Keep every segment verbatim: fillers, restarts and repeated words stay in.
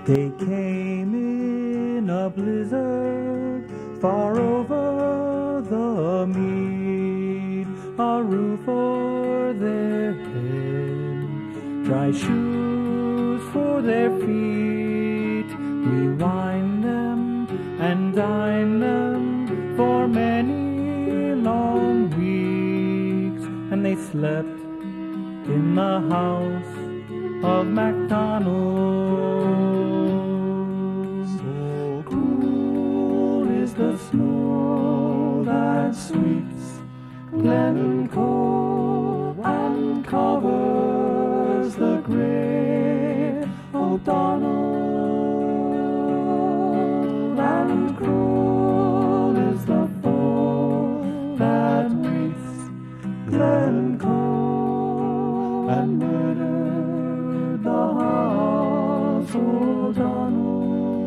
They came in a blizzard far over the mead, a roof o'er their head, dry shoes for their feet. We wined them and dined them for many long weeks, and they slept in the house of MacDonald. So cool is the snow that sweeps Glencoe and covers the grey O'Donnell, and cruel is the foe that waits Glencoe and murdered the house O'Donnell.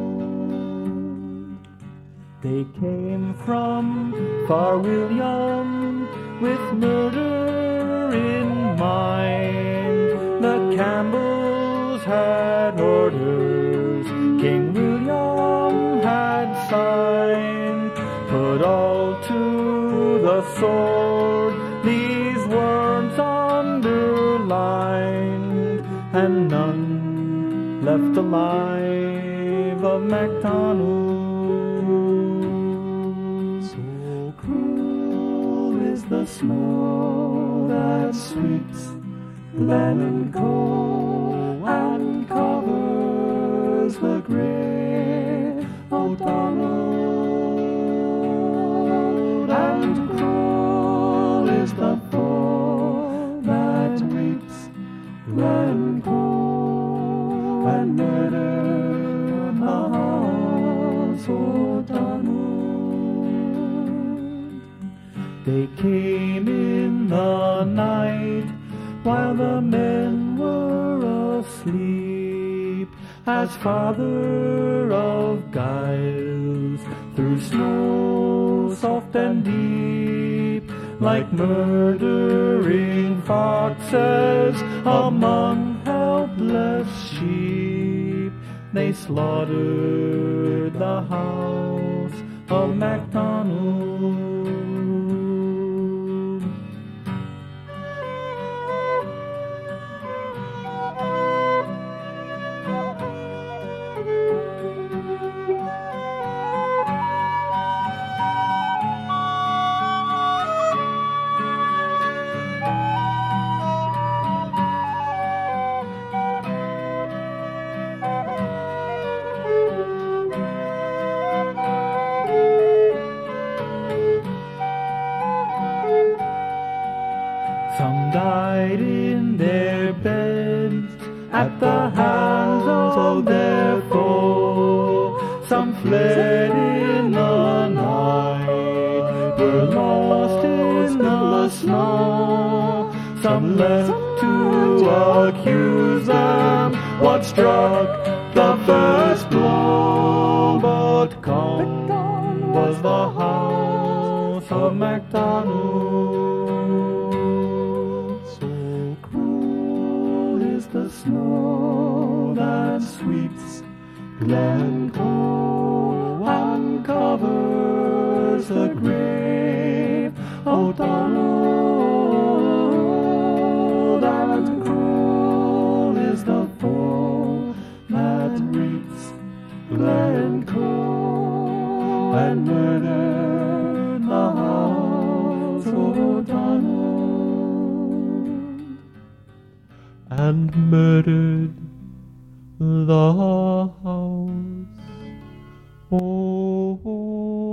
They came from Far William with murder in mind. The Campbells had orders King William had signed. Put all to the sword, these words underlined, and none left alive of MacDonald. So cruel is the snow that sweeps Glencoe and covers the grey O'Donnell, and cruel is the foe that waits Glencoe and murder the house O'Donnell. They came in the night while the men were asleep, as Father of Giles through snow soft and deep, like murdering foxes among helpless sheep, they slaughtered the house of MacDonald. Some died in their beds at the hands of their foe. Some fled in the night, were lost in the snow. Some left to accuse them what struck the first blow. But gone was the house of MacDonald. The snow that sweeps Glencoe and covers the grave O'Donnell, and cruel is the foe that waits Glencoe and murdered the house O'Donnell, and murdered the house. Oh, oh.